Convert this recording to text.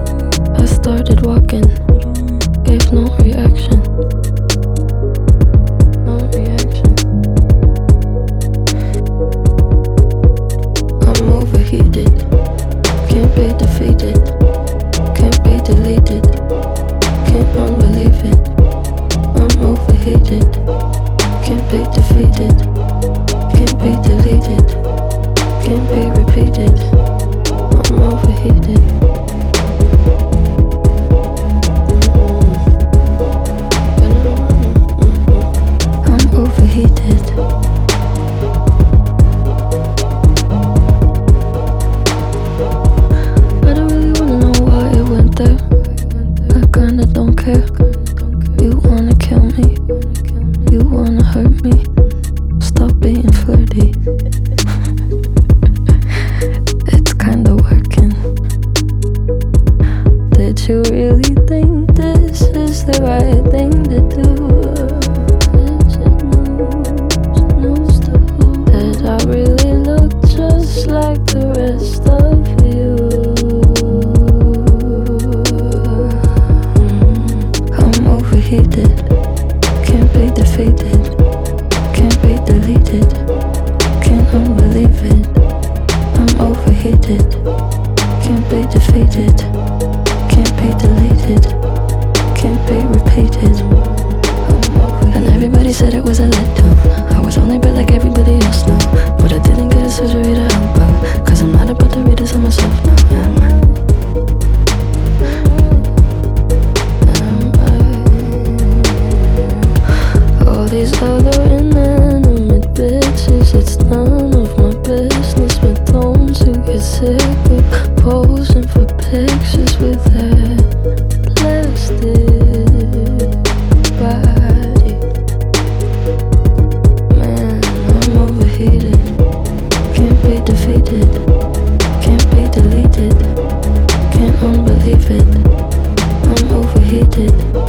I started walking, gave no reaction. No reaction. I'm overheated, can't be defeated, can't be deleted, can't unbelieve it. I'm overheated, can't be defeated, can't be deleted, can't be repeated. I'm overheated. I'm overheated. I don't really wanna know why it went there. I kinda don't care. You wanna kill me, you wanna hurt me. Stop being flirty. It's kinda working. Did you really think this is the right thing to do? Is it news to who? Did I really look just like the rest of you? I'm overheated, can't be defeated, can't be deleted, can't unbelieve it. I'm overheated, can't be defeated, can't be deleted, can't be repeated. And everybody said it was a letdown. I was only bad like everybody else now, but I didn't get a surgery to help out, 'cause I'm not about to read this on myself now, am I? All these other inanimate bitches, it's none of my business, but don't you get sick of posing for pictures with that plastic body? Man, I'm overheated, can't be defeated, can't be deleted, can't unbelieve it. I'm overheated.